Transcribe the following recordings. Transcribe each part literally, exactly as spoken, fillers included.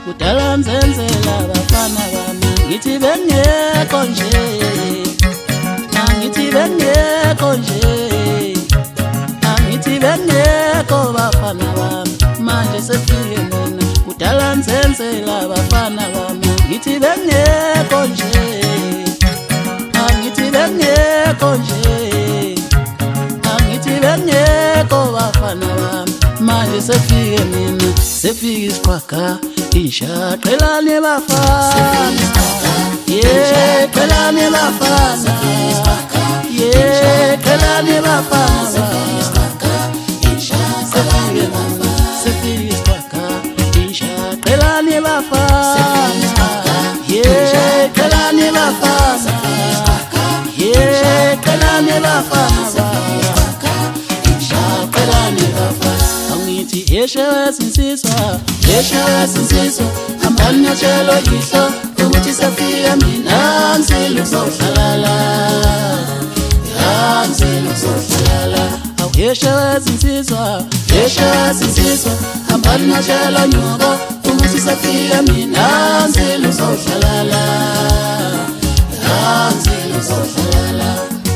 kudala nzenzela bafana bami ngithi bengekho nje angithi bengekho nje angithi bengekho bafana bami manje sefike mina kudala nzenzela bafana bami ngithi bengekho nje angithi bengekho nje angithi bengekho bafana bami manje sefike mina sefike isiqhwaga insha qelane bafana yeah qelane bafana yeah qelane bafana insha qelane bafana sefike isiqhwaga insha qelane bafana yeah qelane bafana yeah qelane bafana insha qelane bafana angithi yesha sinsizwa yesha sinsizwa hambani ngiyatshelo ihlo ukuthi safika mina ngizile ukuzohlala la ngizile ukuzohlala awu yesha sinsizwa yesha sinsizwa hambani ngiyatshelo nyoko ukuthi safika mina ngizile ukuzohlala la ngizile ukuzohlala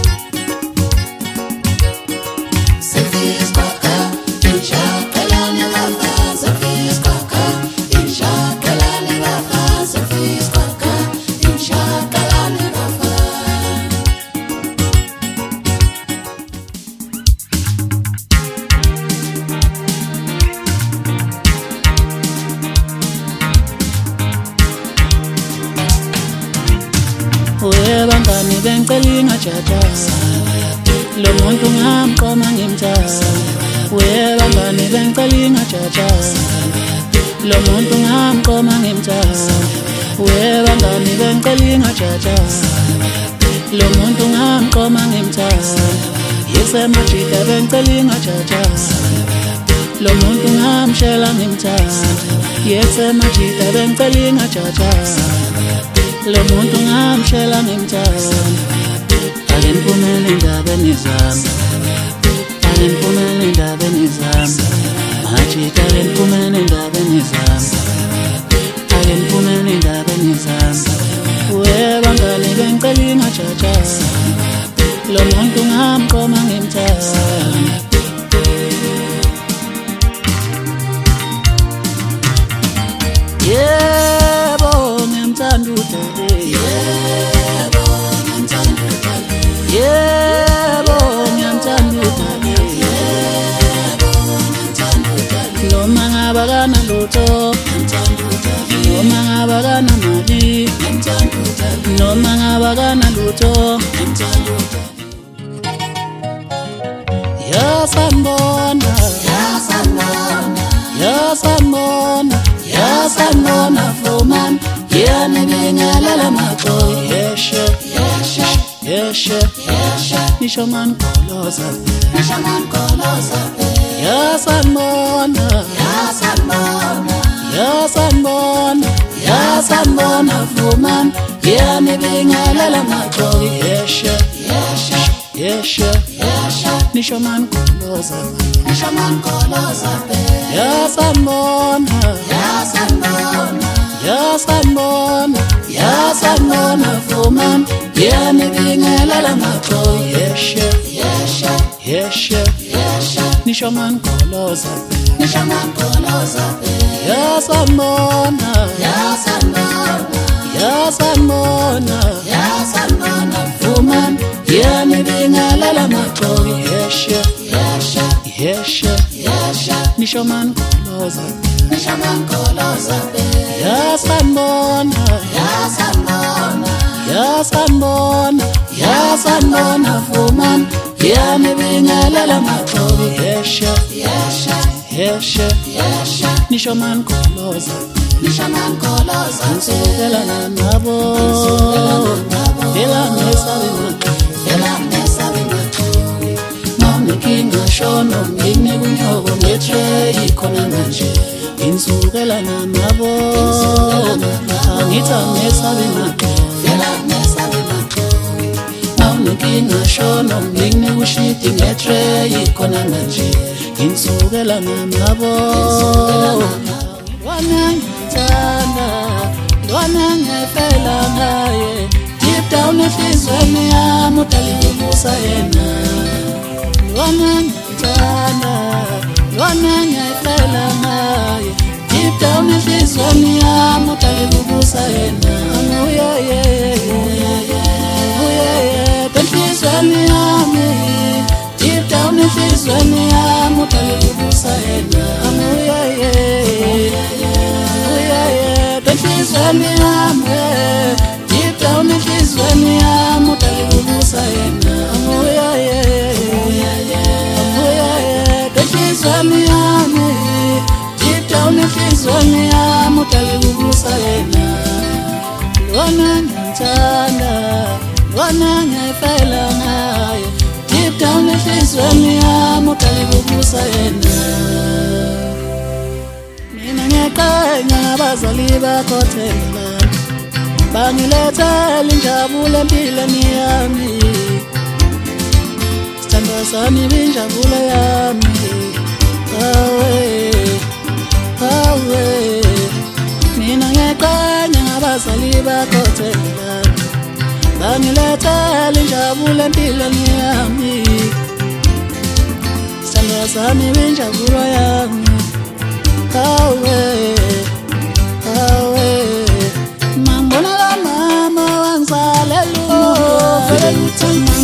Bangani bengicela ingajaja lo muntu ngamqoma ngimthatha we bangani bengicela ingajaja lo muntu ngamqoma ngimthatha we bangani bengicela ingajaja lo muntu ngamqoma ngimthatha yesemajida bengicela ingajaja lo muntu ngamshela ngimthatha yesemajida bengicela ingajaja lo muntu ngamshela ngimthanda aleniphumelele endabeni zami aleniphumelele endabeni zami majida aleniphumelele endabeni zami aleniphumelele endabeni zami we bangani bengicela ingajaja lo muntu ngamqoma ngimthanda yebo ngimthanda udade yebo ngimthanda udade yebo ngimthanda udade yebo ngimthanda udade noma ngaba kana lutho ngimthanda udade noma ngaba kana mali ngimthanda udade noma ngaba kana lutho ngimthanda udade yasanbona yasanbona yasanbona yasanbona foman yani bingalela maqo yeshe yeshe yeshe yeshe nisho man koloza nisho man koloza yasanbona yasanbona yasanbona yasanbona foman yani bingalela maqo yeshe yeshe yeshe yeshe nisho man koloza nisho man koloza yasanbona yasanbona yasanbona yasanbona foman yani bingalela maqo yeshe yeshe yeshe yeshe nisho man koloza nisho man koloza yasanbona yasanbona yasanbona yasanbona foman yani bingalela maqo yeshe yeshe yeshe yeshe nisho man koloza nisho man koloza yasanbona yasanbona yasanbona yasanbona foman yani bingalela maqo yeshe yeshe yeshe yeshe nisho man koloza nisho man koloza ngizokela nabo phela ngesabeni phela ngesabeni mamkinga shono ngine kunyoko ngetray khona manje insukela nabo angitha ngesabeni phela ngesabeni mamkinga shono ngine kushiti ngetray khona manje insukela nabo wana unenhlizweni yami utalibusa yena lwana ngithanda lwana ngiyayifela ngaye deep down enhlizweni yami utalibusa yena uya ye uya ye enhlizweni yami deep down enhlizweni yami utalibusa yena uya ye uya ye enhlizweni yami deep down enhlizweni yami utalibusa yena uya ye uya ye enhlizweni yami deep down enhlizweni yami utalibusa yena lwana ngithanda lwana ngiyayifela ngaye deep down enhlizweni yami utalibusa yena mina ngiyaqanya abazali bakho themba bangilethela injabulo empilweni yami sithandwa sami injabulo yami awe awe mina ngiyaqanya abazali bakho themba bangilethela injabulo empilweni yami sithandwa sami injabulo yami awe awe mambona la mama wangisalela umuntu